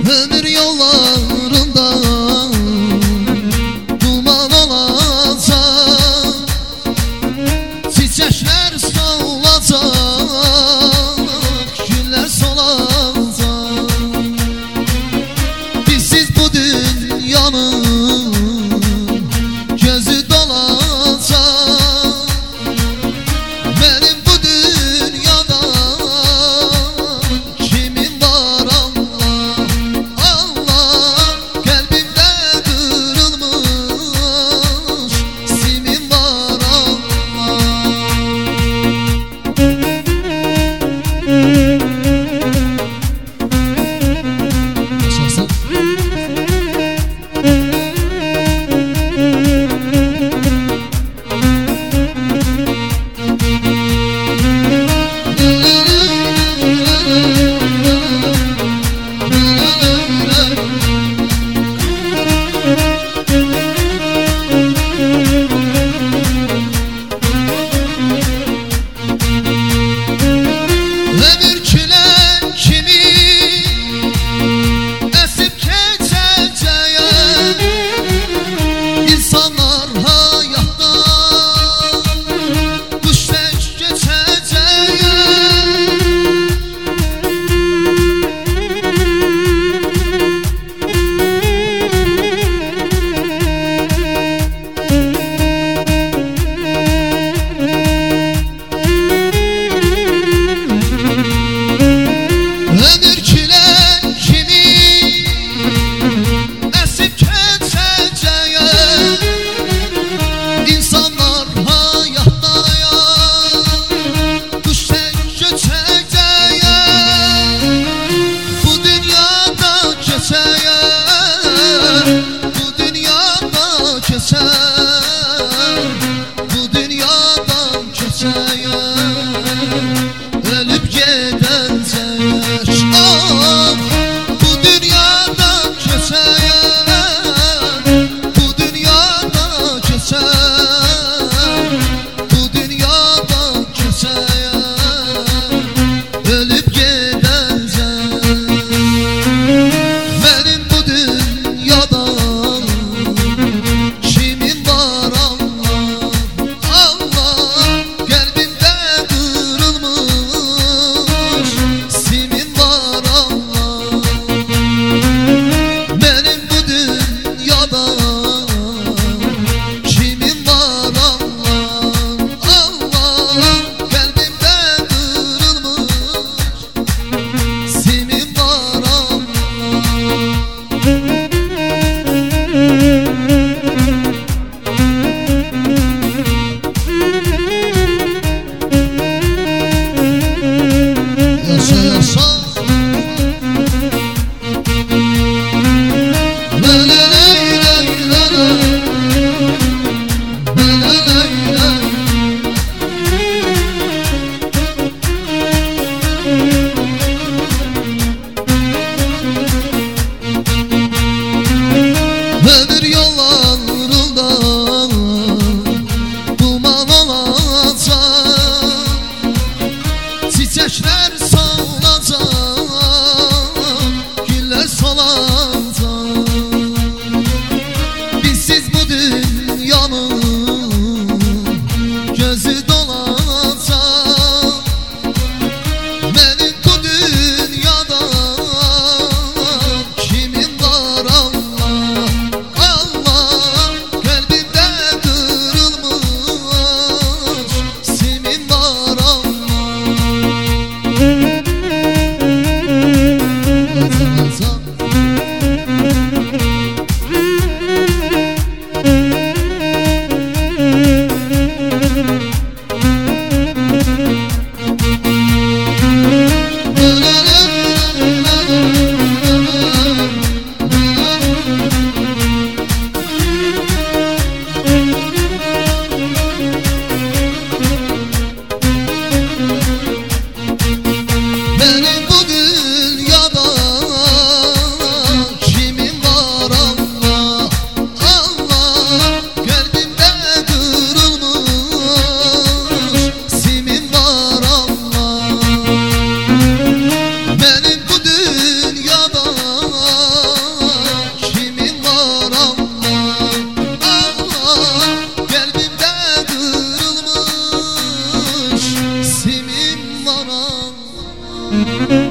Ömür yollarında duman olacak, çiçekler solacak, güller solacak. Bizsiz bu dünyanın gözü dolacak. Benim bu dünyada kimin var Allah, Allah. Kalbimde kırılmış simin var Allah. Nasılsın? Ömür külen kimi esip geçeceğe, insanlar hayatta kuş tek geçeceğe. Ömür külen kimi esip geçeceğe, insanlar hayatta ya kuş tek geçeceğe. Bu dünyada geçeceğe, bu dünyada geçer, bu dünyada geçeceğe. Ölüp gidecek, ah, bu dünyada geçer, bu dünyada geçer, bu dünyada geçer. Ölüp gidecek. Benim bu dünyada kimin var Allah, Allah. Kalbimde kırılmış simin var Allah. Benim bu dünyada kimin var Allah, Allah. Kalbimde kırılmış simin var Allah. Yaşa yaşa. La la la la la la. La la la la. Ömür yollarında duman olacak, çiçekler solacak, güller solacak. Bizsiz bu dünyanın gözü dolacak. Benim bu dünyada kimin var Allah, Allah. Kalbimde kırılmış simin var Allah. Yazan benim bu dünyada Allah